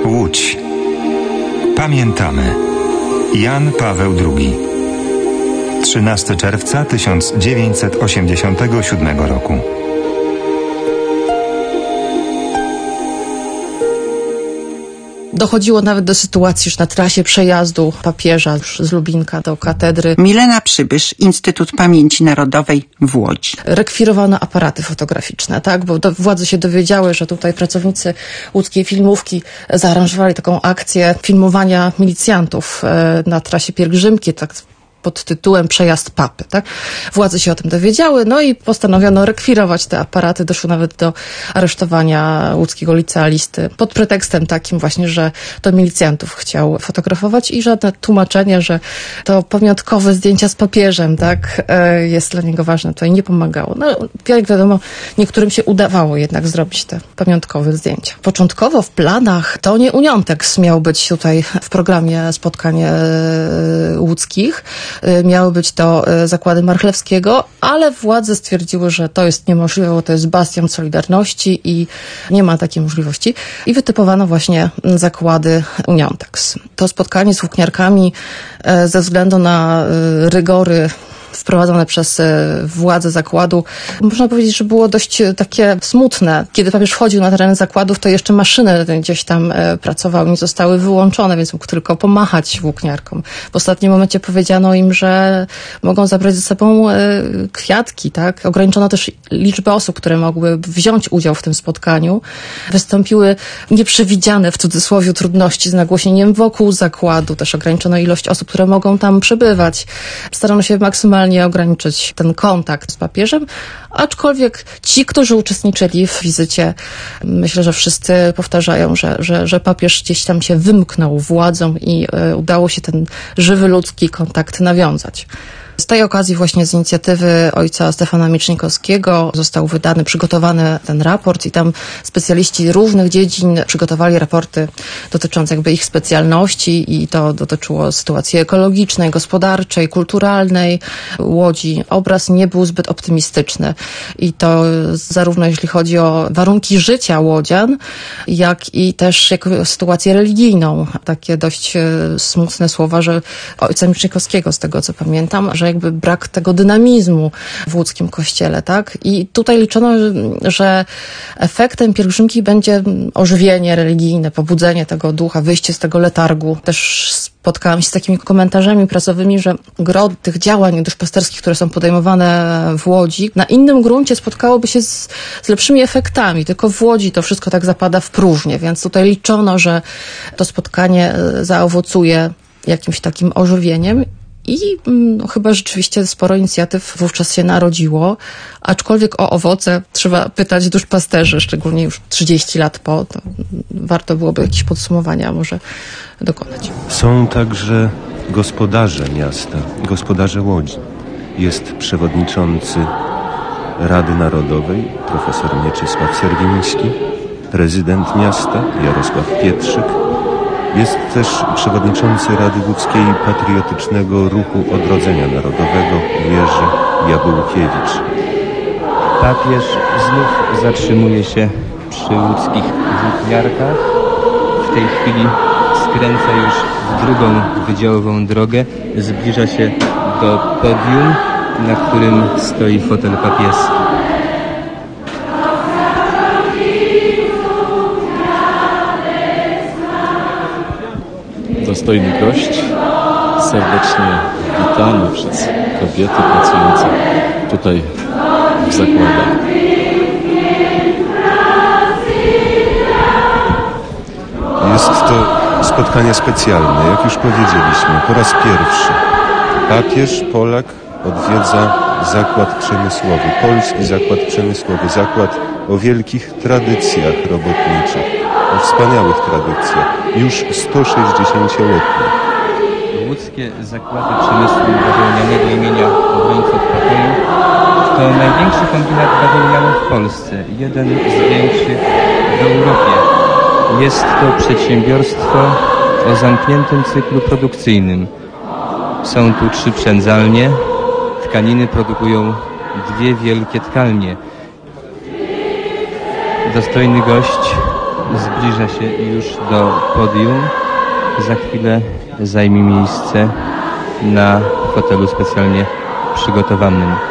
Łódź. Pamiętamy. Jan Paweł II. 13 czerwca 1987 roku. Dochodziło nawet do sytuacji już na trasie przejazdu papieża już z Lubinka do katedry. Milena Przybysz, Instytut Pamięci Narodowej w Łodzi. Rekwirowano aparaty fotograficzne, tak? Bo władze się dowiedziały, że tutaj pracownicy łódzkiej filmówki zaaranżowali taką akcję filmowania milicjantów na trasie pielgrzymki, tak pod tytułem Przejazd Papy, tak? Władze się o tym dowiedziały, no i postanowiono rekwirować te aparaty. Doszło nawet do aresztowania łódzkiego licealisty pod pretekstem takim właśnie, że to milicjantów chciał fotografować i żadne tłumaczenie, że to pamiątkowe zdjęcia z papieżem, tak, jest dla niego ważne, to nie pomagało. No, jak wiadomo, niektórym się udawało jednak zrobić te pamiątkowe zdjęcia. Początkowo w planach to nie Uniątek miał być tutaj w programie spotkanie łódzkich. Miały być to zakłady Marchlewskiego, ale władze stwierdziły, że to jest niemożliwe, bo to jest bastion Solidarności i nie ma takiej możliwości. I wytypowano właśnie zakłady Uniątex. To spotkanie z włókniarkami ze względu na rygory wprowadzone przez władze zakładu, można powiedzieć, że było dość takie smutne. Kiedy papież wchodził na teren zakładów, to jeszcze maszyny gdzieś tam pracowały, nie zostały wyłączone, więc mógł tylko pomachać włókniarkom. W ostatnim momencie powiedziano im, że mogą zabrać ze sobą kwiatki, tak? Ograniczono też liczbę osób, które mogły wziąć udział w tym spotkaniu. Wystąpiły nieprzewidziane w cudzysłowie trudności z nagłośnieniem wokół zakładu. Też ograniczono ilość osób, które mogą tam przebywać. Starano się maksymalnie ograniczyć ten kontakt z papieżem, aczkolwiek ci, którzy uczestniczyli w wizycie, myślę, że wszyscy powtarzają, że papież gdzieś tam się wymknął władzom i udało się ten żywy ludzki kontakt nawiązać. Z tej okazji właśnie z inicjatywy ojca Stefana Miecznikowskiego został przygotowany ten raport i tam specjaliści różnych dziedzin przygotowali raporty dotyczące jakby ich specjalności i to dotyczyło sytuacji ekologicznej, gospodarczej, kulturalnej Łodzi. Obraz nie był zbyt optymistyczny i to zarówno jeśli chodzi o warunki życia łodzian, jak i też sytuację religijną. Takie dość smutne słowa, że ojca Miecznikowskiego, z tego co pamiętam, że jakby brak tego dynamizmu w łódzkim kościele, tak? I tutaj liczono, że efektem pielgrzymki będzie ożywienie religijne, pobudzenie tego ducha, wyjście z tego letargu. Też spotkałam się z takimi komentarzami prasowymi, że gro tych działań duszpasterskich, które są podejmowane w Łodzi, na innym gruncie spotkałoby się z lepszymi efektami, tylko w Łodzi to wszystko tak zapada w próżnię, więc tutaj liczono, że to spotkanie zaowocuje jakimś takim ożywieniem. I chyba rzeczywiście sporo inicjatyw wówczas się narodziło, aczkolwiek o owoce trzeba pytać duszpasterzy, szczególnie już 30 lat po, to warto byłoby jakieś podsumowania może dokonać. Są także gospodarze miasta, gospodarze Łodzi. Jest przewodniczący Rady Narodowej, profesor Mieczysław Serwiński, prezydent miasta Jarosław Pietrzyk. Jest też przewodniczący Rady Łódzkiej Patriotycznego Ruchu Odrodzenia Narodowego Jerzy Jabłkiewicz. Papież znów zatrzymuje się przy łódzkich włókniarkach. W tej chwili skręca już w drugą wydziałową drogę. Zbliża się do podium, na którym stoi fotel papieski. Dostojny gość, serdecznie witamy przez kobiety pracujące tutaj w zakładach. Jest to spotkanie specjalne, jak już powiedzieliśmy, po raz pierwszy. Papież Polak odwiedza zakład przemysłowy, polski zakład przemysłowy, zakład o wielkich tradycjach robotniczych, o wspaniałych tradycjach, już 160-letnich. Łódzkie zakłady przemysłu bawełnianego imienia Obrońców Pokoju to największy kombinat bawełniany w Polsce, jeden z większych w Europie. Jest to przedsiębiorstwo o zamkniętym cyklu produkcyjnym. Są tu 3 przędzalnie, tkaniny produkują 2 wielkie tkalnie. Dostojny gość zbliża się już do podium. Za chwilę zajmie miejsce na fotelu specjalnie przygotowanym.